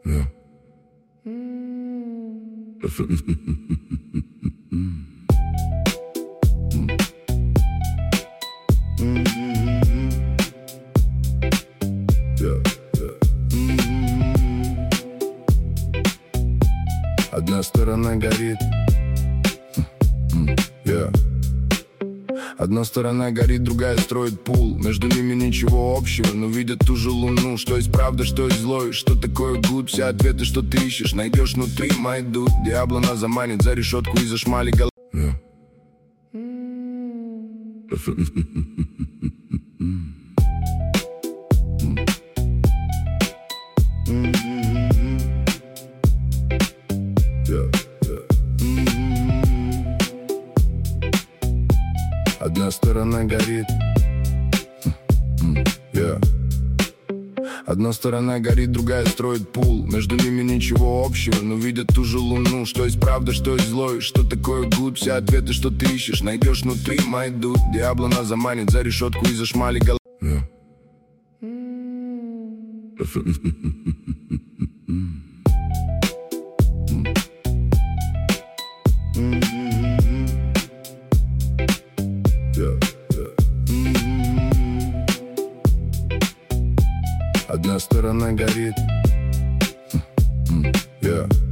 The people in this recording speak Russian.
Yeah. Одна сторона горит. Одна сторона горит, другая строит пул. Между ними ничего общего, но видят ту же луну. Что есть правда, что есть зло, и что такое good. Все ответы, что ты ищешь, найдешь внутри, my dude. Диабло нас заманит за решетку и за шмали гол... Одна сторона горит. Одна сторона горит, другая строит пул. Между ними ничего общего, но видят ту же луну. Что есть правда, что есть зло, и что такое good. Все ответы, что ты ищешь, найдешь внутри, my dude. Диабло нас заманит за решетку и за шмали гол... Одна сторона горит.